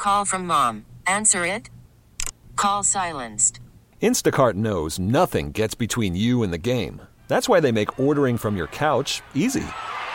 Call from mom. Answer it. Call silenced. Instacart knows nothing gets between you and the game. That's why they make ordering from your couch easy.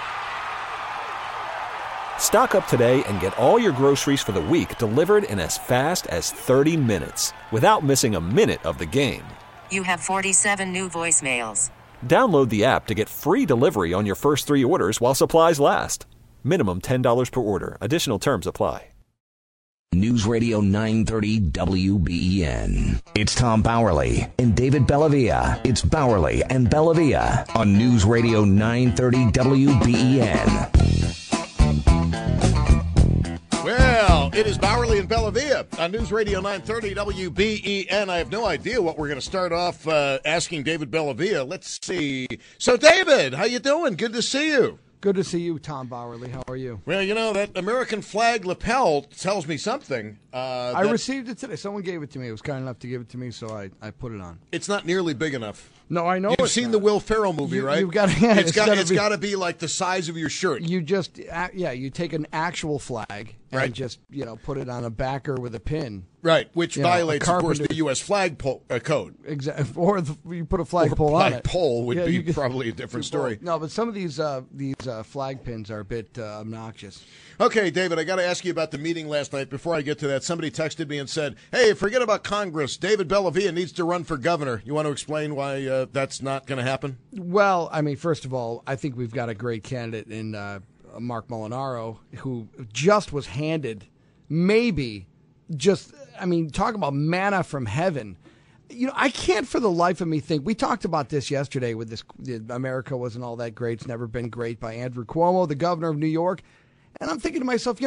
Stock up today and get all your groceries for the week delivered in as fast as 30 minutes without missing a minute of the game. You have 47 new voicemails. Download the app to get free delivery on your first 3 orders while supplies last. Minimum $10 per order. Additional terms apply. News Radio 930 WBEN. It's Tom Bowerly and David Bellavia. It's Bowerly and Bellavia on News Radio 930 WBEN. Well, it is Bowerly and Bellavia on News Radio 930 WBEN. I have no idea what we're going to start off asking David Bellavia. Let's see. So, David, how you doing? Good to see you. Good to see you, Tom Bowerly. How are you? Well, you know, that American flag lapel tells me something. I received it today. Someone gave it to me. It was kind enough to give it to me, so I put it on. It's not nearly big enough. No, I know. You've seen the Will Ferrell movie, right? You've got. Yeah, it's got to be like the size of your shirt. You just, you take an actual flag and just, put it on a backer with a pin. Right, which violates, of course, the U.S. flag code. Exactly. Or you put a flagpole on it. Flagpole would be probably a different story. No, but some of these flag pins are a bit obnoxious. Okay, David, I got to ask you about the meeting last night. Before I get to that, somebody texted me and said, hey, forget about Congress. David Bellavia needs to run for governor. You want to explain why that's not going to happen? Well, I mean, first of all, I think we've got a great candidate in Mark Molinaro, who just was handed talk about manna from heaven. I can't for the life of me think, we talked about this yesterday with this, America wasn't all that great, it's never been great, by Andrew Cuomo, the governor of New York. And I'm thinking to myself,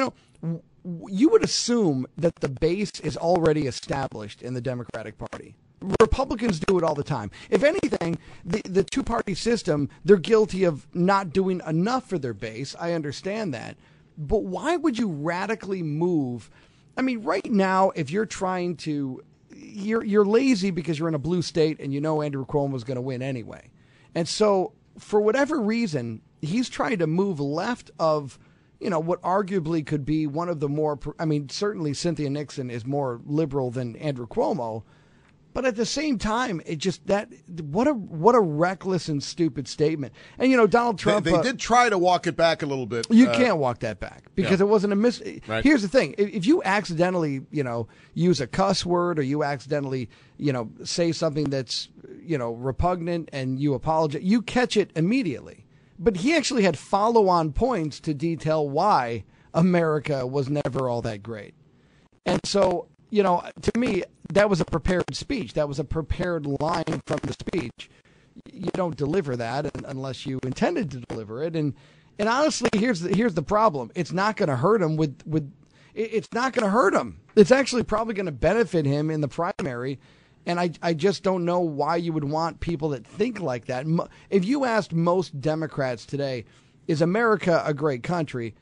you would assume that the base is already established in the Democratic Party. Republicans do it all the time. If anything, the two-party system, they're guilty of not doing enough for their base. I understand that. But why would you radically move? I mean, right now, if you're trying to, you're lazy because you're in a blue state and Andrew Cuomo is going to win anyway. And so, for whatever reason, he's trying to move left of, what arguably could be one of the more, certainly Cynthia Nixon is more liberal than Andrew Cuomo. But at the same time, it just what a reckless and stupid statement. And Donald Trump. They did try to walk it back a little bit. You can't walk that back because it wasn't a Right. Here's the thing: if you accidentally, use a cuss word, or you accidentally, say something that's, repugnant, and you apologize, you catch it immediately. But he actually had follow-on points to detail why America was never all that great, and so. To me, that was a prepared speech. That was a prepared line from the speech. You don't deliver that unless you intended to deliver it. And honestly, here's the problem. It's not going to hurt him it's not going to hurt him. It's actually probably going to benefit him in the primary. And I just don't know why you would want people that think like that. If you asked most Democrats today, is America a great country?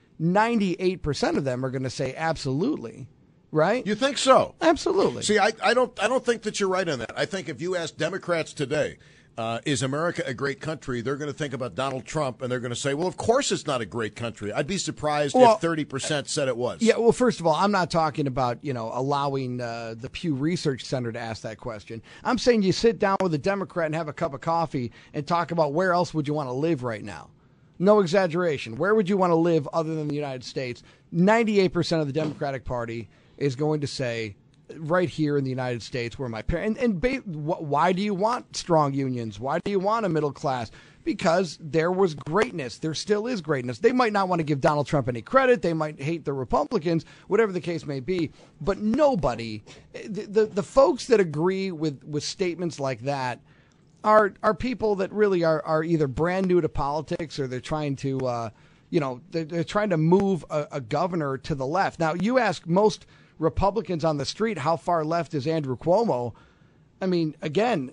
98% of them are going to say absolutely. Right? You think so? Absolutely. See, I don't think that you're right on that. I think if you ask Democrats today, is America a great country, they're going to think about Donald Trump, and they're going to say, well, of course it's not a great country. I'd be surprised if 30% said it was. Yeah, well, first of all, I'm not talking about, allowing the Pew Research Center to ask that question. I'm saying you sit down with a Democrat and have a cup of coffee and talk about where else would you want to live right now. No exaggeration. Where would you want to live other than the United States? 98% of the Democratic Party is going to say, right here in the United States, where my parents, why do you want strong unions? Why do you want a middle class? Because there was greatness. There still is greatness. They might not want to give Donald Trump any credit. They might hate the Republicans, whatever the case may be. But nobody, the folks that agree with statements like that are people that really are either brand new to politics, or they're trying to, they're trying to move a governor to the left. Now, you ask most Republicans on the street, how far left is Andrew Cuomo? I mean, again,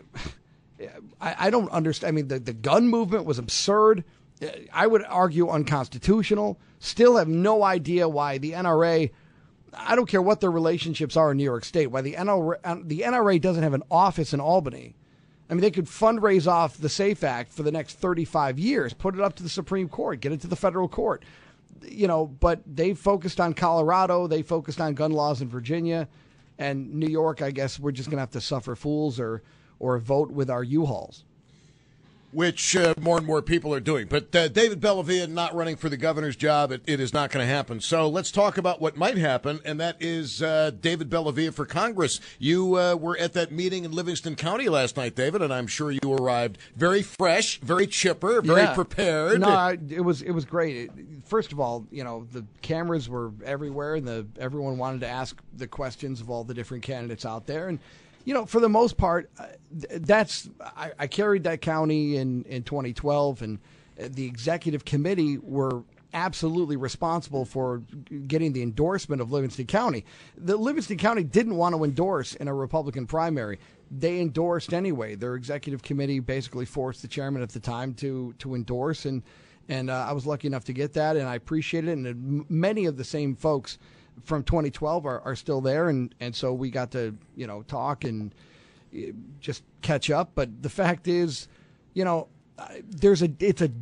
I don't understand. I mean, the gun movement was absurd. I would argue unconstitutional. Still have no idea why the NRA, I don't care what their relationships are in New York State, why the NRA doesn't have an office in Albany. I mean, they could fundraise off the SAFE Act for the next 35 years, put it up to the Supreme Court, get it to the federal court. but they focused on Colorado. They focused on gun laws in Virginia. And New York, I guess we're just going to have to suffer fools or vote with our U-Hauls. Which more and more people are doing. But David Bellavia not running for the governor's job, it is not going to happen. So let's talk about what might happen, and that is David Bellavia for Congress. You were at that meeting in Livingston County last night, David, and I'm sure you arrived very fresh, very chipper, very prepared. No, it was great. First of all, the cameras were everywhere, and everyone wanted to ask the questions of all the different candidates out there, and for the most part, I carried that county in 2012, and the executive committee were absolutely responsible for getting the endorsement of Livingston County. The Livingston County didn't want to endorse in a Republican primary. They endorsed anyway. Their executive committee basically forced the chairman at the time to endorse, and I was lucky enough to get that, and I appreciate it. And many of the same folks from 2012 are still there, and so we got to talk and just catch up. But the fact is, there's a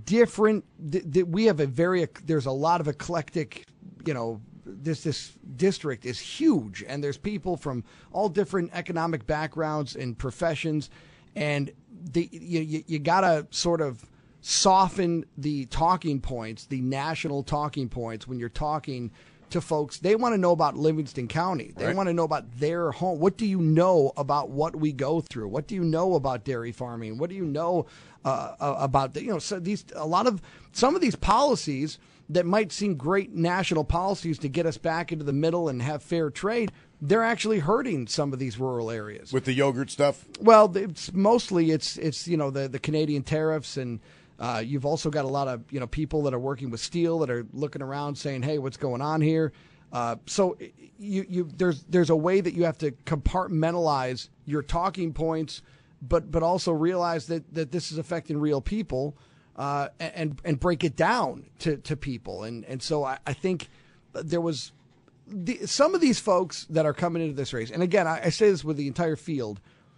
lot of eclectic, this district is huge, and there's people from all different economic backgrounds and professions, and you gotta sort of soften the talking points, the national talking points when you're talking to folks. They want to know about Livingston County. They want to know about their home. What do you know about what we go through? What do you know about dairy farming? What do you know about some of these policies that might seem great national policies to get us back into the middle and have fair trade? They're actually hurting some of these rural areas with the yogurt stuff. Well, it's mostly the Canadian tariffs, and you've also got a lot of people that are working with steel that are looking around saying, "Hey, what's going on here?" So there's a way that you have to compartmentalize your talking points, but also realize that this is affecting real people, and break it down to people. And so I think there was some of these folks that are coming into this race. And again, I say this with the entire field.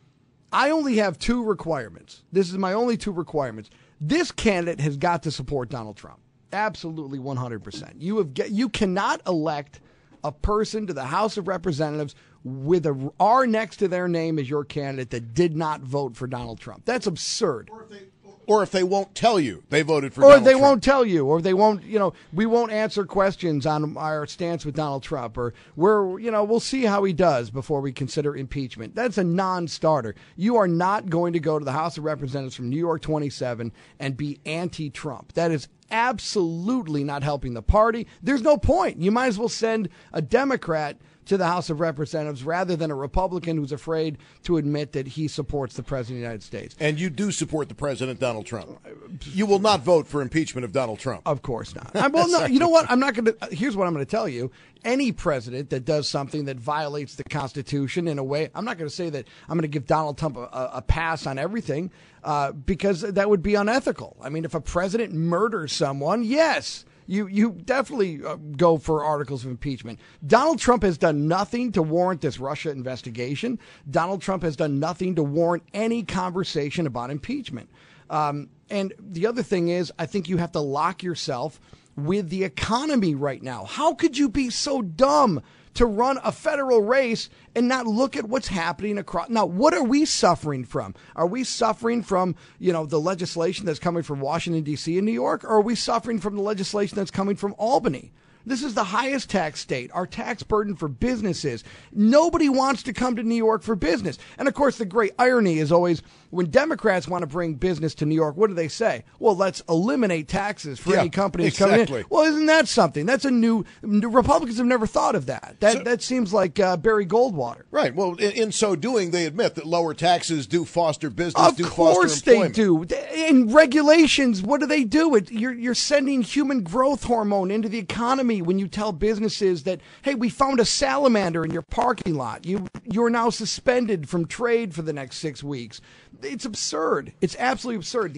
I only have two requirements. This is my only two requirements. This candidate has got to support Donald Trump. Absolutely 100%. You cannot elect a person to the House of Representatives with a R next to their name as your candidate that did not vote for Donald Trump. That's absurd. Or if they won't tell you they voted for Donald Trump. Or they won't tell you, or they won't, we won't answer questions on our stance with Donald Trump, or we'll see how he does before we consider impeachment. That's a non-starter. You are not going to go to the House of Representatives from New York 27 and be anti-Trump. That is absolutely not helping the party. There's no point. You might as well send a Democrat to the House of Representatives rather than a Republican who's afraid to admit that he supports the President of the United States. And you do support the President, Donald Trump. You will not vote for impeachment of Donald Trump. Of course not. Well, no, you know what? I'm not going to. Here's what I'm going to tell you. Any president that does something that violates the Constitution in a way, I'm not going to say that I'm going to give Donald Trump a pass on everything, because that would be unethical. I mean, if a president murders someone, yes. You definitely go for articles of impeachment. Donald Trump has done nothing to warrant this Russia investigation. Donald Trump has done nothing to warrant any conversation about impeachment. And the other thing is, I think you have to lock yourself with the economy right now. How could you be so dumb to run a federal race and not look at what's happening across? Now, what are we suffering from? Are we suffering from, the legislation that's coming from Washington, D.C. and New York? Or are we suffering from the legislation that's coming from Albany? This is the highest tax state. Our tax burden for businesses. Nobody wants to come to New York for business. And of course, the great irony is always when Democrats want to bring business to New York, what do they say? Well, let's eliminate taxes for any companies coming in. Well, isn't that something? That's a new Republicans have never thought of that. That seems like Barry Goldwater. Right. Well, in so doing, they admit that lower taxes do foster business, foster employment. Of course they do. In regulations, what do? You're sending human growth hormone into the economy when you tell businesses that, hey, we found a salamander in your parking lot. You're now suspended from trade for the next 6 weeks. It's absurd. It's absolutely absurd.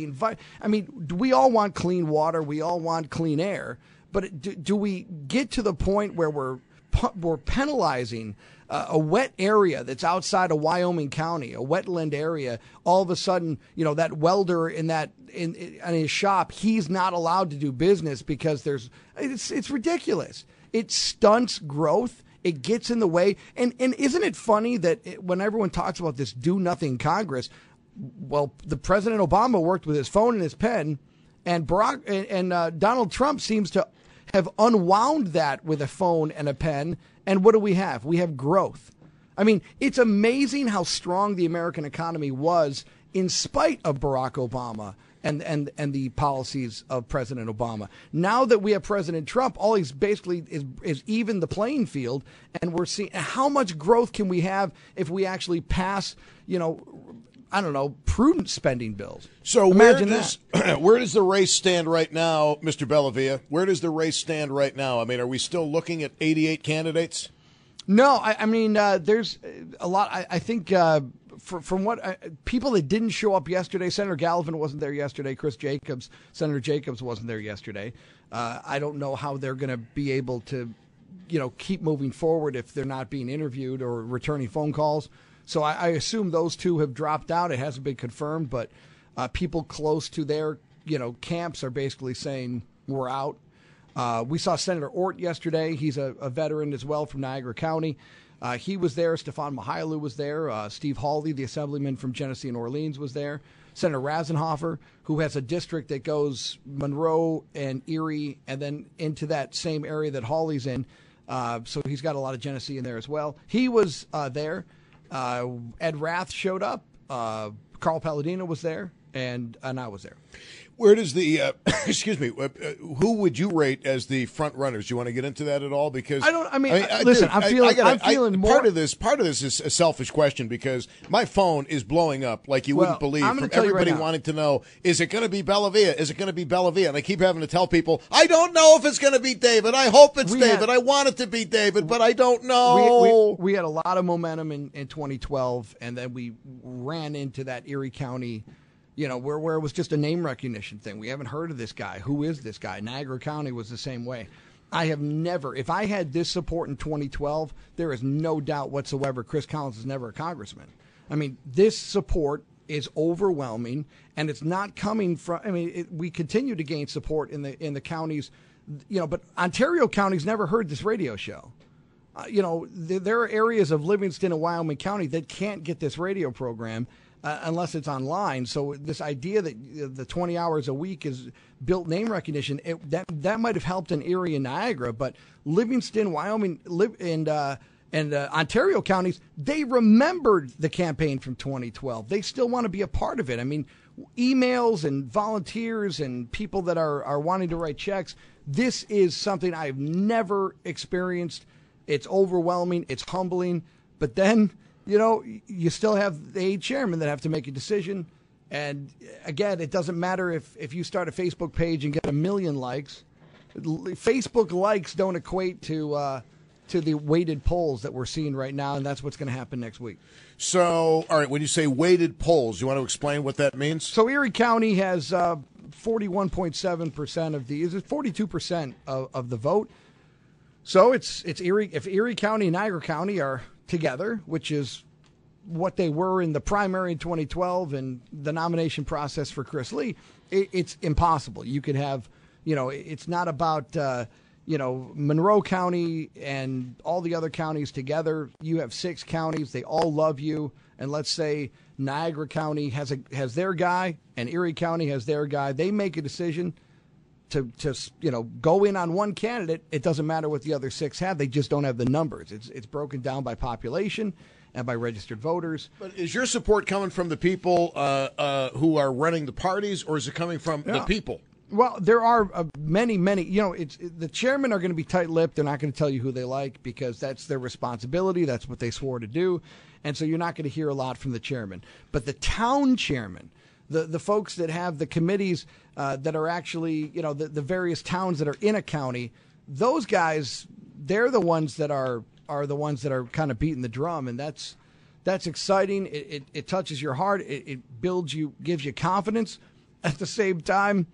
We all want clean water. We all want clean air. But do we get to the point where we're we're penalizing a wet area that's outside of Wyoming County, a wetland area. All of a sudden, that welder in his shop, he's not allowed to do business because it's ridiculous. It stunts growth. It gets in the way. And isn't it funny that when everyone talks about this do nothing Congress, well, the President Obama worked with his phone and his pen, and Donald Trump seems to have unwound that with a phone and a pen. And what do we have? We have growth. I mean, it's amazing how strong the American economy was in spite of Barack Obama and the policies of President Obama. Now that we have President Trump, all he's basically is even the playing field, and we're seeing how much growth can we have if we actually pass, prudent spending bills. So imagine where does the race stand right now, Mr. Bellavia? Where does the race stand right now? I mean, are we still looking at 88 candidates? No, I mean, there's a lot. I think from what people that didn't show up yesterday, Senator Gallivan wasn't there yesterday. Senator Jacobs wasn't there yesterday. I don't know how they're going to be able to, keep moving forward if they're not being interviewed or returning phone calls. So I assume those two have dropped out. It hasn't been confirmed, but people close to their, camps are basically saying we're out. We saw Senator Ort yesterday. He's a veteran as well from Niagara County. He was there. Stefan Mihailu was there. Steve Hawley, the assemblyman from Genesee and Orleans, was there. Senator Rasenhofer, who has a district that goes Monroe and Erie and then into that same area that Hawley's in. So he's got a lot of Genesee in there as well. He was there. Ed Rath showed up. Carl Palladino was there, and I was there. Where does the who would you rate as the front runners? Do you want to get into that at all? Because listen, I'm feeling more. Part of this is a selfish question because my phone is blowing up like you wouldn't believe from everybody wanting to know, is it going to be Bellavia? Is it going to be Bellavia? And I keep having to tell people, I don't know if it's going to be David. I hope it's David. I want it to be David, but I don't know. We had a lot of momentum in 2012, and then we ran into that Erie County, where it was just a name recognition thing. We haven't heard of this guy. Who is this guy? Niagara County was the same way. I have never, if I had this support in 2012, there is no doubt whatsoever Chris Collins is never a congressman. I mean, this support is overwhelming, and it's not coming from, we continue to gain support in the counties, but Ontario counties never heard this radio show. There are areas of Livingston and Wyoming County that can't get this radio program unless it's online. So this idea that the 20 hours a week is built name recognition, that might have helped in Erie and Niagara, but Livingston, Wyoming, and Ontario counties, they remembered the campaign from 2012. They still want to be a part of it. I mean, emails and volunteers and people that are wanting to write checks, this is something I've never experienced. It's overwhelming. It's humbling. But then, you still have the 8 chairmen that have to make a decision. And again, it doesn't matter if you start a Facebook page and get 1 million likes. Facebook likes don't equate to the weighted polls that we're seeing right now, and that's what's going to happen next week. So, all right, when you say weighted polls, you want to explain what that means? So Erie County has 41.7% of the, 42% of the vote. So it's Erie. If Erie County and Niagara County are together, which is what they were in the primary in 2012 and the nomination process for Chris Lee, it's impossible. You could have, it's not about, Monroe County and all the other counties together. You have 6 counties. They all love you. And let's say Niagara County has their guy and Erie County has their guy. They make a decision to go in on one candidate. It doesn't matter what the other 6 have. They just don't have the numbers. It's broken down by population and by registered voters. But is your support coming from the people who are running the parties, or is it coming from the people? Well, there are many. The chairmen are going to be tight-lipped. They're not going to tell you who they like because that's their responsibility. That's what they swore to do. And so you're not going to hear a lot from the chairman. But the town chairman, the folks that have the committees that are actually, the various towns that are in a county, those guys, they're the ones that are the ones that are kind of beating the drum. And that's exciting. It touches your heart. It builds you, gives you confidence. At the same time,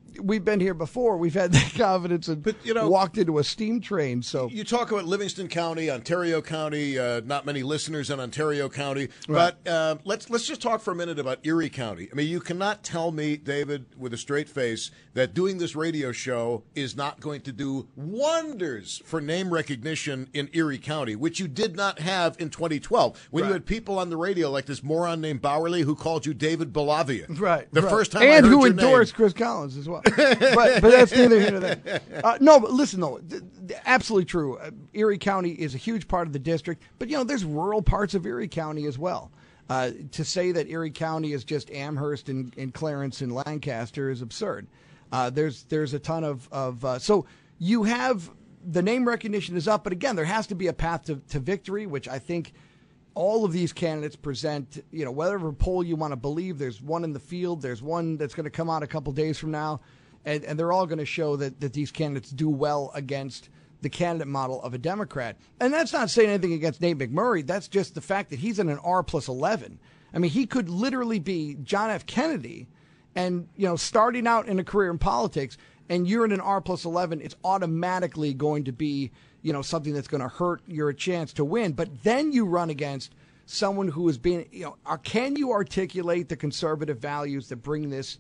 we've been here before. We've had the confidence and walked into a steam train. So you talk about Livingston County, Ontario County. Not many listeners in Ontario County, Right. but let's just talk for a minute about Erie County. I mean, you cannot tell me, David, with a straight face, that doing this radio show is not going to do wonders for name recognition in Erie County, which you did not have in 2012 when you had people on the radio like this moron named Bowerly who called you David Belavia. Right. The first time and I heard who your endorsed name. Chris Collins as well. but that's neither here nor there. No, but listen, though, absolutely true. Erie County is a huge part of the district, but, there's rural parts of Erie County as well. To say that Erie County is just Amherst and Clarence and Lancaster is absurd. There's a ton of so you have the name recognition is up, but again, there has to be a path to victory, which I think all of these candidates present. Whatever poll you want to believe, there's one in the field, there's one that's going to come out a couple days from now, and they're all going to show that these candidates do well against the candidate model of a Democrat. And that's not saying anything against Nate McMurray. That's just the fact that he's in an R+11. I mean, he could literally be John F. Kennedy and, starting out in a career in politics, and you're in an R+11, it's automatically going to be, something that's going to hurt your chance to win. But then you run against someone who is being, can you articulate the conservative values that bring this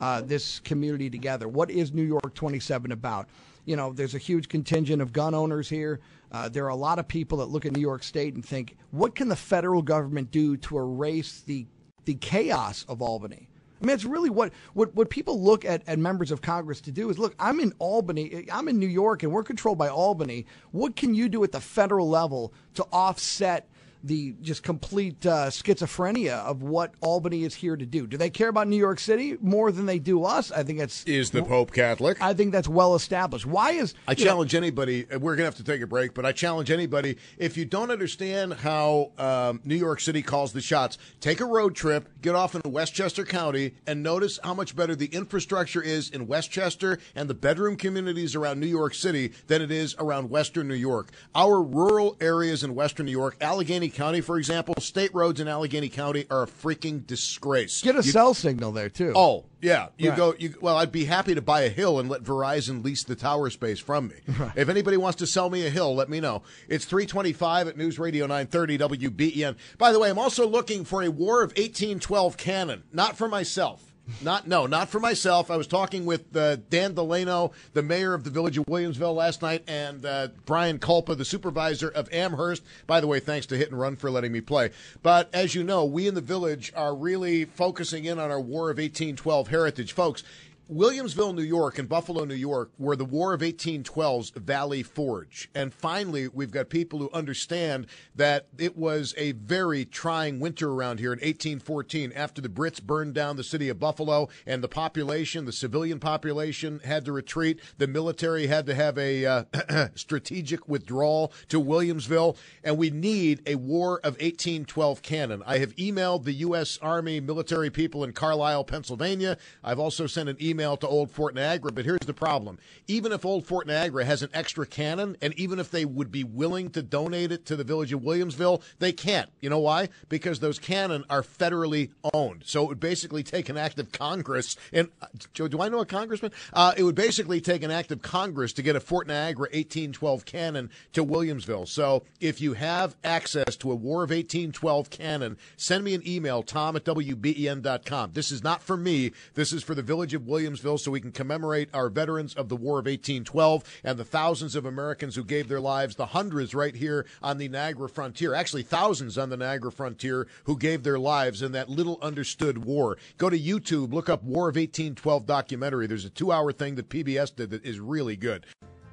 community together? What is New York 27 about? There's a huge contingent of gun owners here. There are a lot of people that look at New York State and think, what can the federal government do to erase the chaos of Albany? I mean, it's really what people look at members of Congress to do is, look, I'm in Albany, I'm in New York, and we're controlled by Albany. What can you do at the federal level to offset the just complete schizophrenia of what Albany is here to do? Do they care about New York City more than they do us? I think that's... Is the Pope Catholic? I think that's well established. Why is... I challenge anybody, we're going to have to take a break, but I challenge anybody, if you don't understand how New York City calls the shots, take a road trip, get off in Westchester County, and notice how much better the infrastructure is in Westchester and the bedroom communities around New York City than it is around Western New York. Our rural areas in Western New York, Allegheny County, for example, state roads in Allegheny County are a freaking disgrace. Get a cell signal there, too. Oh, yeah. Right. Well, I'd be happy to buy a hill and let Verizon lease the tower space from me. Right. If anybody wants to sell me a hill, let me know. It's 325 at News Radio 930 WBEN. By the way, I'm also looking for a War of 1812 cannon, not for myself. Not for myself. I was talking with Dan Delano, the mayor of the village of Williamsville last night, and Brian Culpa, the supervisor of Amherst. By the way, thanks to Hit and Run for letting me play. But as you know, we in the village are really focusing in on our War of 1812 heritage. Folks, Williamsville, New York, and Buffalo, New York were the War of 1812's Valley Forge. And finally, we've got people who understand that it was a very trying winter around here in 1814 after the Brits burned down the city of Buffalo and the population, the civilian population, had to retreat. The military had to have a strategic withdrawal to Williamsville. And we need a War of 1812 cannon. I have emailed the U.S. Army military people in Carlisle, Pennsylvania. I've also sent an email to Old Fort Niagara, but here's the problem. Even if Old Fort Niagara has an extra cannon, and even if they would be willing to donate it to the village of Williamsville, they can't. You know why? Because those cannon are federally owned. So it would basically take an act of Congress. And Joe, do I know a congressman? It would basically take an act of Congress to get a Fort Niagara 1812 cannon to Williamsville. So if you have access to a War of 1812 cannon, send me an email, tom@wben.com. This is not for me. This is for the village of Williamsville, so we can commemorate our veterans of the War of 1812 and the thousands of Americans who gave their lives, the hundreds right here on the Niagara frontier, actually thousands on the Niagara frontier who gave their lives in that little understood war. Go to YouTube, look up War of 1812 documentary. There's a 2-hour thing that PBS did that is really good.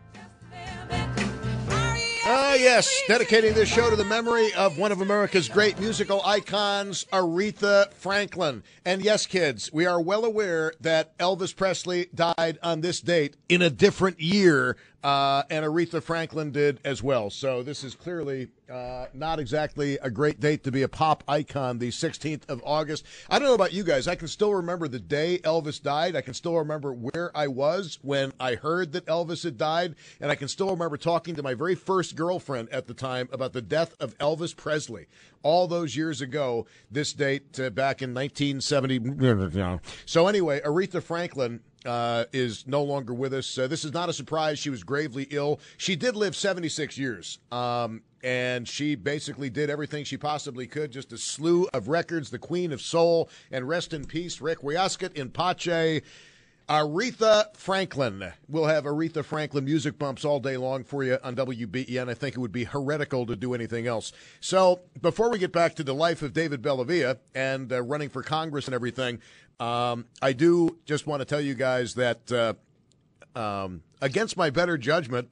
Yes, dedicating this show to the memory of one of America's great musical icons, Aretha Franklin. And yes, kids, we are well aware that Elvis Presley died on this date in a different year, and Aretha Franklin did as well. So this is clearly not exactly a great date to be a pop icon, the 16th of August. I don't know about you guys. I can still remember the day Elvis died. I can still remember where I was when I heard that Elvis had died. And I can still remember talking to my very first girlfriend at the time about the death of Elvis Presley. All those years ago, this date back in 1970. So anyway, Aretha Franklin, is no longer with us. This is not a surprise. She was gravely ill. She did live 76 years, and she basically did everything she possibly could, just a slew of records, the queen of soul, and rest in peace, Requiescat in pace, Aretha Franklin. We'll have Aretha Franklin music bumps all day long for you on WBEN. I think it would be heretical to do anything else. So before we get back to the life of David Bellavia and running for Congress and everything, I do just want to tell you guys that against my better judgment,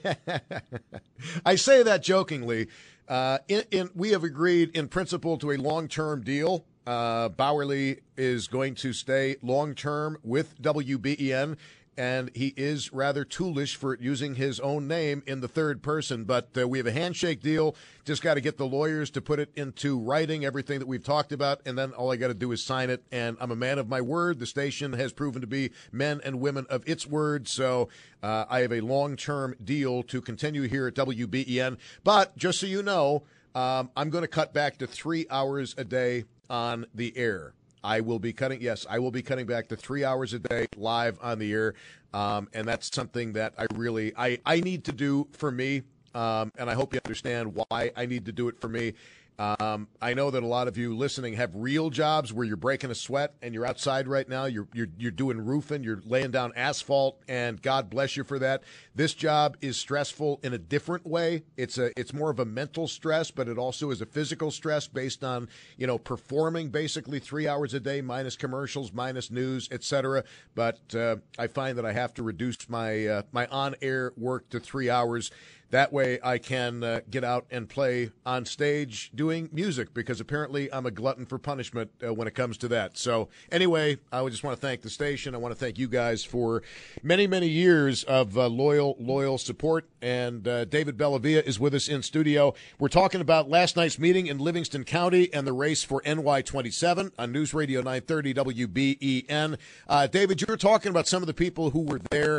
I say that jokingly, we have agreed in principle to a long-term deal. Bauerle is going to stay long-term with WBEN, and he is rather toolish for using his own name in the third person. But we have a handshake deal. Just got to get the lawyers to put it into writing, everything that we've talked about, and then all I got to do is sign it. And I'm a man of my word. The station has proven to be men and women of its word. So I have a long-term deal to continue here at WBEN. But just so you know, I'm going to cut back to 3 hours a day on the air. I will be cutting back to 3 hours a day live on the air. And that's something that I need to do for me. And I hope you understand why I need to do it for me. I know that a lot of you listening have real jobs where you're breaking a sweat and you're outside right now. You're doing roofing, you're laying down asphalt, and God bless you for that. This job is stressful in a different way. It's more of a mental stress, but it also is a physical stress based on, performing basically 3 hours a day minus commercials, minus news, etc. But I find that I have to reduce my my on-air work to 3 hours. That way I can get out and play on stage doing music, because apparently I'm a glutton for punishment when it comes to that. So anyway, I would just want to thank the station. I want to thank you guys for many, many years of loyal support. And David Bellavia is with us in studio. We're talking about last night's meeting in Livingston County and the race for NY27 on News Radio 930 WBEN. David, you were talking about some of the people who were there.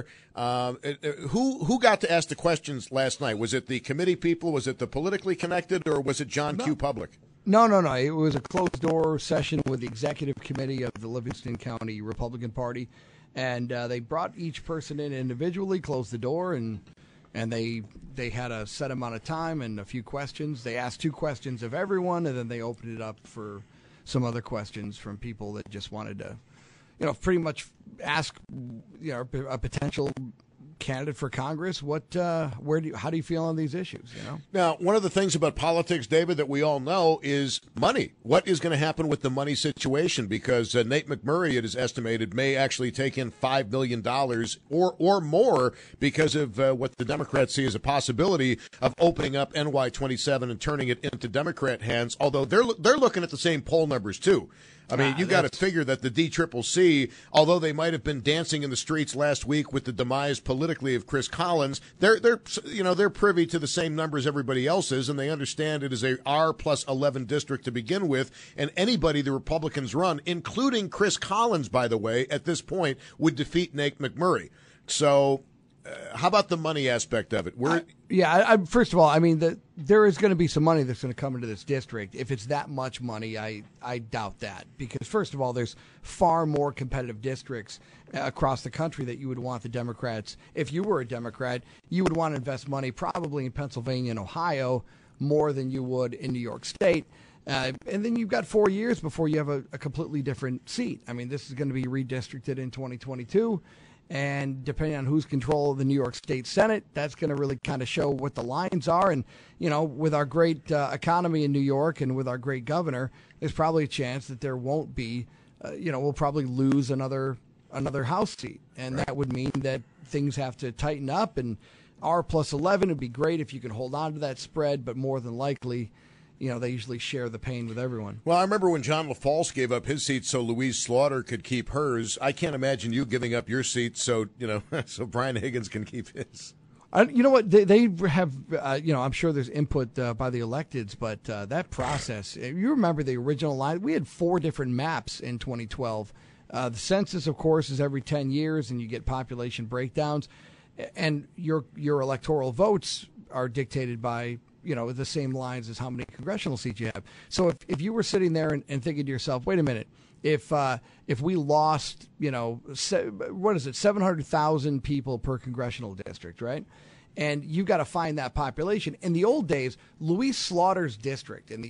Who got to ask the questions last night? Was it the committee people? Was it the politically connected, or was it John Q. Public? No. It was a closed-door session with the executive committee of the Livingston County Republican Party, and they brought each person in individually, closed the door, and they had a set amount of time and a few questions. They asked 2 questions of everyone, and then they opened it up for some other questions from people that just wanted to, pretty much ask, a potential candidate for Congress, how do you feel on these issues? Now, one of the things about politics, David, that we all know is money. What is going to happen with the money situation? Because Nate McMurray, it is estimated, may actually take in $5 million or more because of what the Democrats see as a possibility of opening up NY27 and turning it into Democrat hands. Although they're looking at the same poll numbers too. I mean, you got to figure that the DCCC, although they might have been dancing in the streets last week with the demise politically of Chris Collins, they're privy to the same numbers everybody else is, and they understand it is a R+11 district to begin with, and anybody the Republicans run, including Chris Collins, by the way, at this point, would defeat Nate McMurray. So how about the money aspect of it? First of all, I mean, there is going to be some money that's going to come into this district. If it's that much money, I doubt that. Because, first of all, there's far more competitive districts across the country that you would want the Democrats. If you were a Democrat, you would want to invest money probably in Pennsylvania and Ohio more than you would in New York State. And then you've got 4 years before you have a completely different seat. I mean, this is going to be redistricted in 2022. And depending on who's control of the New York State Senate, that's going to really kind of show what the lines are. And, with our great economy in New York and with our great governor, there's probably a chance that there won't be, we'll probably lose another House seat. And that would mean that things have to tighten up. And R+11 would be great if you can hold on to that spread, but more than likely, they usually share the pain with everyone. Well, I remember when John LaFalce gave up his seat so Louise Slaughter could keep hers. I can't imagine you giving up your seat so so Brian Higgins can keep his. You know what? They have, I'm sure there's input by the electeds, but that process, you remember the original line? We had 4 different maps in 2012. The census, of course, is every 10 years, and you get population breakdowns. And your electoral votes are dictated by the same lines as how many congressional seats you have. So if you were sitting there and thinking to yourself, wait a minute, if we lost, 700,000 people per congressional district, right? And you got to find that population. In the old days, Louise Slaughter's district in the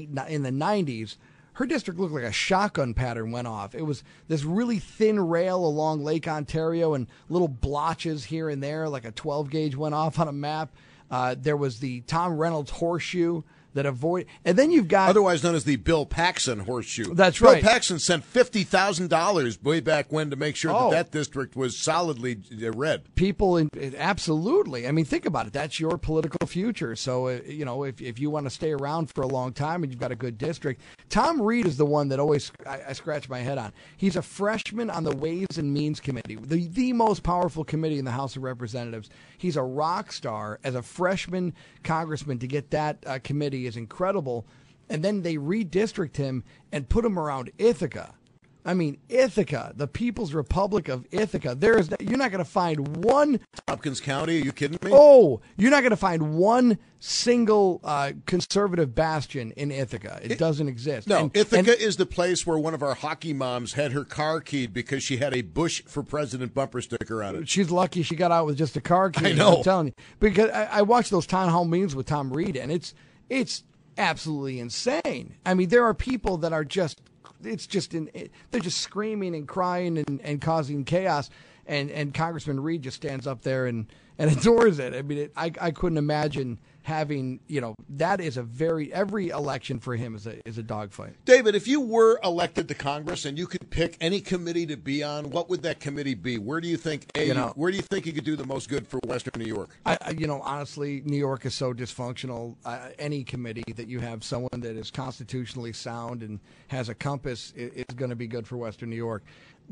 90s, her district looked like a shotgun pattern went off. It was this really thin rail along Lake Ontario and little blotches here and there, like a 12 gauge went off on a map. There was the Tom Reynolds horseshoe that and then you've got, otherwise known as the Bill Paxton horseshoe. That's right. Bill Paxton sent $50,000 way back when to make sure that district was solidly red. People, absolutely. I mean, think about it. That's your political future. So, if you want to stay around for a long time and you've got a good district, Tom Reed is the one that always I scratch my head on. He's a freshman on the Ways and Means Committee, the most powerful committee in the House of Representatives. He's a rock star as a freshman congressman. To get that committee is incredible. And then they redistrict him and put him around Ithaca. I mean, Ithaca, the People's Republic of Ithaca. You're not going to find one. Hopkins County, are you kidding me? Oh, you're not going to find one single conservative bastion in Ithaca. It doesn't exist. No, Ithaca is the place where one of our hockey moms had her car keyed because she had a Bush for President bumper sticker on it. She's lucky she got out with just a car key. I know. I'm telling you. Because I watched those town hall meetings with Tom Reed, and it's absolutely insane. I mean, there are people that are just, they're just screaming and crying and causing chaos, and Congressman Reed just stands up there and adores it. I mean, I couldn't imagine having, that is every election for him is a dogfight. David, if you were elected to Congress and you could pick any committee to be on, what would that committee be? Where do you think where do you think you could do the most good for Western New York? Honestly, New York is so dysfunctional. Any committee that you have someone that is constitutionally sound and has a compass is going to be good for Western New York.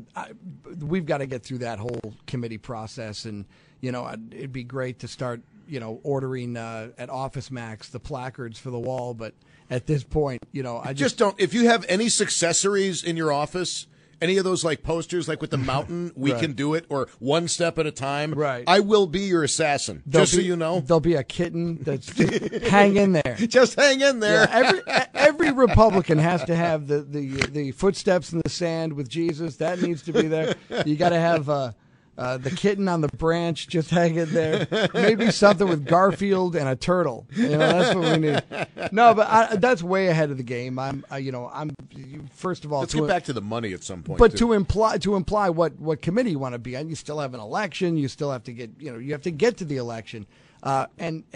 We've got to get through that whole committee process, and it'd be great to start ordering at Office Max the placards for the wall, but at this point, I just don't. If you have any successories in your office, any of those like posters, like with the mountain, we Right. can do it, or one step at a time. Right. I will be your assassin. So you know, there'll be a kitten that's hang in there. just hang in there. Yeah, every Republican has to have the footsteps in the sand with Jesus. That needs to be there. You got to have the kitten on the branch just hanging there. Maybe something with Garfield and a turtle. That's what we need. No, but that's way ahead of the game. I'm first of all. Let's get back to the money at some point. But to imply what committee you want to be on, you still have an election. You still have to get you have to get to the election. And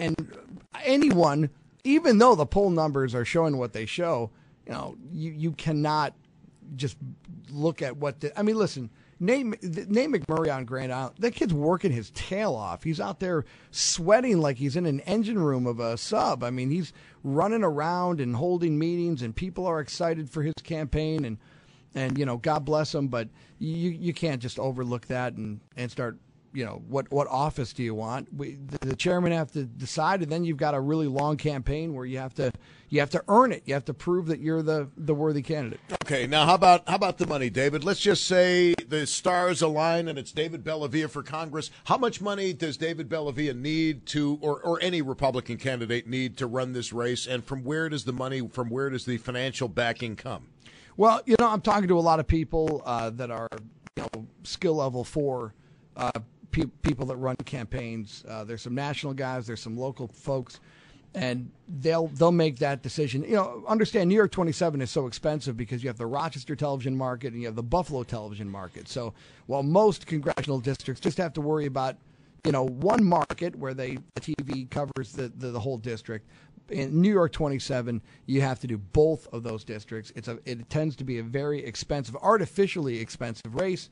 anyone, even though the poll numbers are showing what they show, you cannot just look at what. Listen. Name McMurray on Grand Island. That kid's working his tail off. He's out there sweating like he's in an engine room of a sub. I mean, he's running around and holding meetings, and people are excited for his campaign. And God bless him, but you can't just overlook that and start. What office do you want? The chairman have to decide, and then you've got a really long campaign where you have to earn it. You have to prove that you're the worthy candidate. Okay, now how about the money, David? Let's just say the stars align and it's David Bellavia for Congress. How much money does David Bellavia need to, or any Republican candidate need to run this race? And from where does the financial backing come? Well, I'm talking to a lot of people that are skill level 4 people that run campaigns. There's some national guys, there's some local folks, and they'll make that decision. Understand New York 27 is so expensive because you have the Rochester television market and you have the Buffalo television market. So while most congressional districts just have to worry about one market where the TV covers the whole district, in New York 27 you have to do both of those districts. It tends to be a very expensive, artificially expensive race.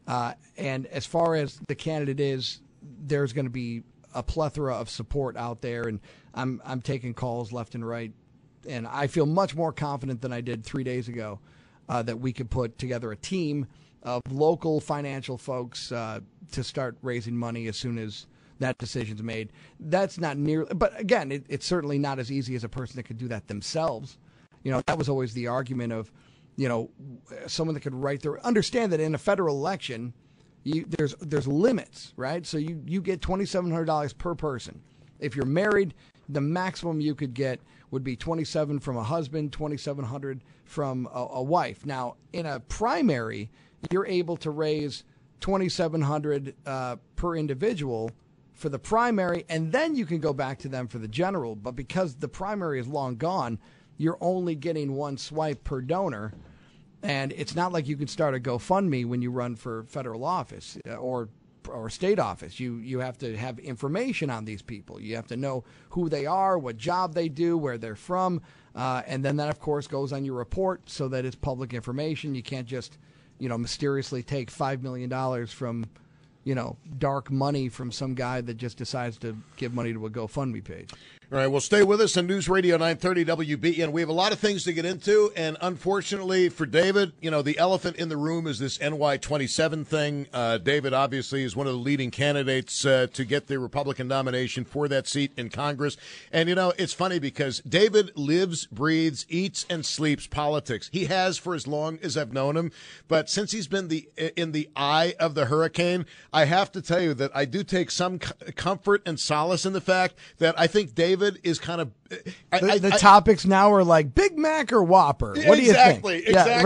And as far as the candidate is, there's going to be a plethora of support out there, and I'm taking calls left and right, and I feel much more confident than I did 3 days ago that we could put together a team of local financial folks to start raising money as soon as that decision's made. That's not nearly, but again, it's certainly not as easy as a person that could do that themselves. That was always the argument of, someone that could understand that in a federal election, there's limits, right? So you get $2,700 per person. If you're married, the maximum you could get would be $2,700 from a husband, $2,700 from a wife. Now, in a primary, you're able to raise $2,700 per individual for the primary, and then you can go back to them for the general. But because the primary is long gone, you're only getting one swipe per donor, and it's not like you can start a GoFundMe when you run for federal office or state office. You have to have information on these people. You have to know who they are, what job they do, where they're from, and then that, of course, goes on your report so that it's public information. You can't just, mysteriously take $5 million from, dark money from some guy that just decides to give money to a GoFundMe page. All right, well, stay with us on News Radio 930 WBEN. We have a lot of things to get into, and unfortunately for David, the elephant in the room is this NY27 thing. David obviously is one of the leading candidates to get the Republican nomination for that seat in Congress. And, it's funny because David lives, breathes, eats, and sleeps politics. He has for as long as I've known him, but since he's been in the eye of the hurricane, I have to tell you that I do take some comfort and solace in the fact that I think David is kind of the topics now are like Big Mac or Whopper. What do you think? Exactly. Yeah,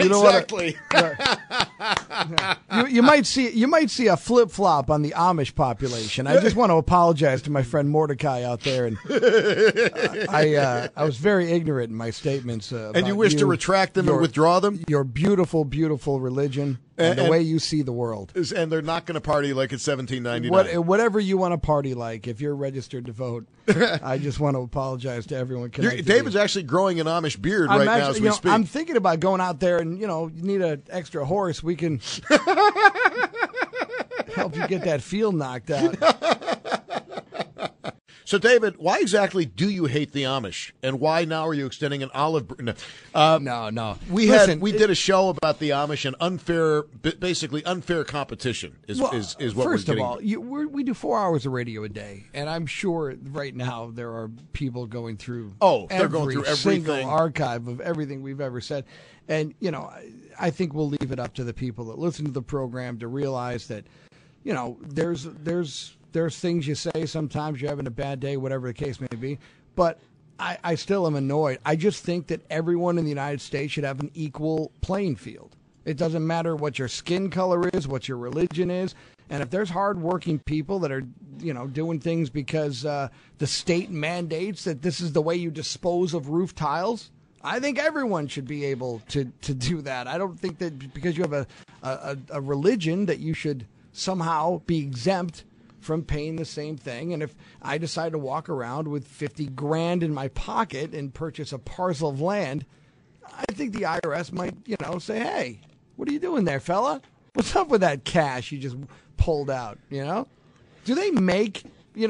right. You might see a flip flop on the Amish population. I just want to apologize to my friend Mordecai out there, and I was very ignorant in my statements. And you wish to retract them and withdraw them? Your beautiful, beautiful religion and the way you see the world. And they're not going to party like it's 1799. Whatever you want to party like, if you're registered to vote. I just want to apologize to everyone connected. David's actually growing an Amish beard now as we speak. I'm thinking about going out there and, you need an extra horse. We can help you get that field knocked out. So, David, why exactly do you hate the Amish, and why now are you extending an olive? No. We did a show about the Amish and basically unfair competition is what we're getting. First of all, we do 4 hours of radio a day, and I'm sure right now there are people going through every single archive of everything we've ever said. And, I think we'll leave it up to the people that listen to the program to realize that, there's things you say. Sometimes you're having a bad day, whatever the case may be. But I still am annoyed. I just think that everyone in the United States should have an equal playing field. It doesn't matter what your skin color is, what your religion is. And if there's hardworking people that are, doing things because the state mandates that this is the way you dispose of roof tiles, I think everyone should be able to do that. I don't think that because you have a religion that you should somehow be exempt from paying the same thing. And if I decide to walk around with $50,000 in my pocket and purchase a parcel of land, I think the IRS might, say, "Hey, what are you doing there, fella? What's up with that cash you just pulled out?" Do they make,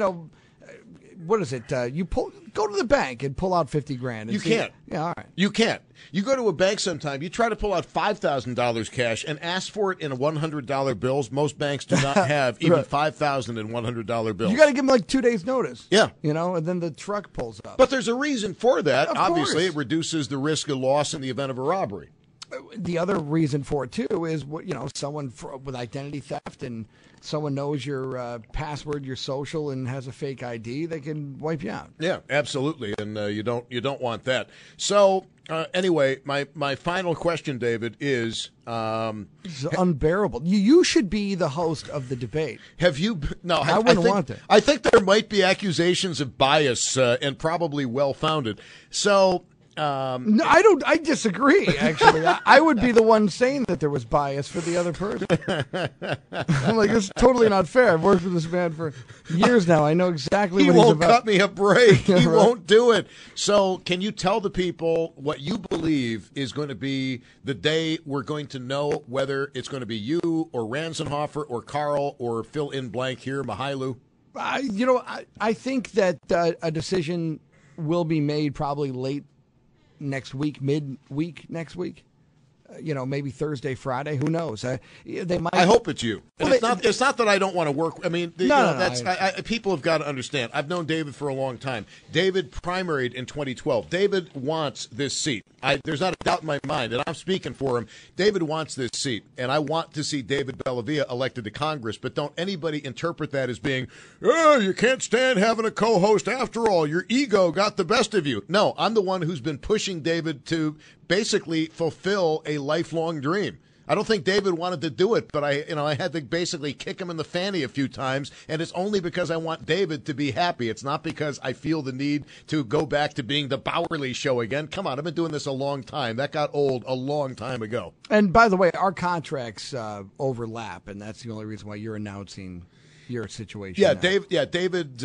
what is it? Go to the bank and pull out $50,000. You can't. Yeah, all right. You can't. You go to a bank sometime, you try to pull out $5,000 cash and ask for it in $100 bills. Most banks do not have even $5,000 in $100 bills. You got to give them like 2 days' notice. Yeah. And then the truck pulls up. But there's a reason for that. Obviously, course. it reduces the risk of loss in the event of a robbery. The other reason for it, too, is someone with identity theft and someone knows your password, your social, and has a fake ID, they can wipe you out. Yeah, absolutely, and you don't want that. So anyway, my final question, David, is it's unbearable. You should be the host of the debate. Have you? No, I wouldn't want that. I think there might be accusations of bias and probably well founded. So. No, I don't. I disagree. Actually, I would be the one saying that there was bias for the other person. I'm like, it's totally not fair. I've worked with this man for years now. I know exactly what he's about. He won't cut me a break. He won't do it. So, can you tell the people what you believe is going to be the day we're going to know whether it's going to be you or Ranzenhofer or Carl or fill in blank here, Mahailu? I think that a decision will be made probably late next week, midweek next week. maybe Thursday, Friday. Who knows? They might. I hope it's you. Well, It's not that I don't want to work. I mean, people have got to understand. I've known David for a long time. David primaried in 2012. David wants this seat. There's not a doubt in my mind, and I'm speaking for him. David wants this seat, and I want to see David Bellavia elected to Congress. But don't anybody interpret that as being, you can't stand having a co-host after all. Your ego got the best of you. No, I'm the one who's been pushing David to basically fulfill a lifelong dream. I don't think David wanted to do it, but I had to basically kick him in the fanny a few times, and it's only because I want David to be happy. It's not because I feel the need to go back to being the Bowerly Show again. Come on, I've been doing this a long time. That got old a long time ago. And by the way, our contracts overlap, and that's the only reason why you're announcing your situation. Yeah, now. David.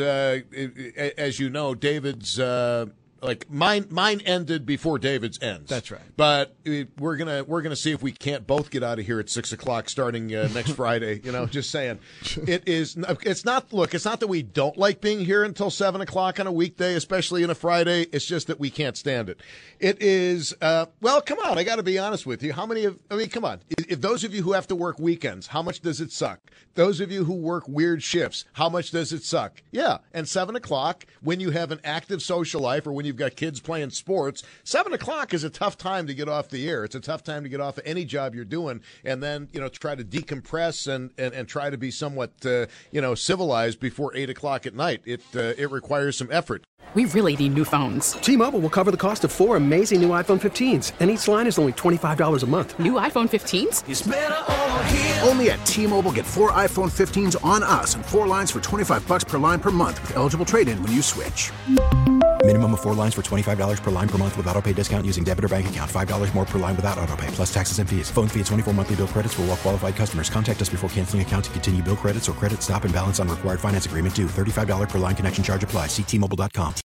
As you know, David's. Like mine ended before David's ends. That's right. But we're gonna see if we can't both get out of here at 6:00 starting next Friday. Just saying. It's not that we don't like being here until 7:00 on a weekday, especially on a Friday. It's just that we can't stand it. It is. Well, come on. I got to be honest with you. Come on. If those of you who have to work weekends, how much does it suck? Those of you who work weird shifts, how much does it suck? Yeah. And 7:00 when you have an active social life or when you've got kids playing sports, 7:00 is a tough time to get off the air. It's a tough time to get off of any job you're doing, and then try to decompress and try to be somewhat civilized before 8:00 at night. It requires some effort. We really need new phones. T-Mobile will cover the cost of 4 amazing new iPhone 15s, and each line is only $25 a month. New iPhone 15s? It's better over here. Only at T-Mobile, get 4 iPhone 15s on us and 4 lines for $25 per line per month with eligible trade-in when you switch. Minimum of 4 lines for $25 per line per month with autopay discount using debit or bank account. $5 more per line without autopay, plus taxes and fees. Phone fee at 24 monthly bill credits for well-qualified customers. Contact us before canceling account to continue bill credits or credit stop and balance on required finance agreement due. $35 per line connection charge applies. See T-Mobile.com.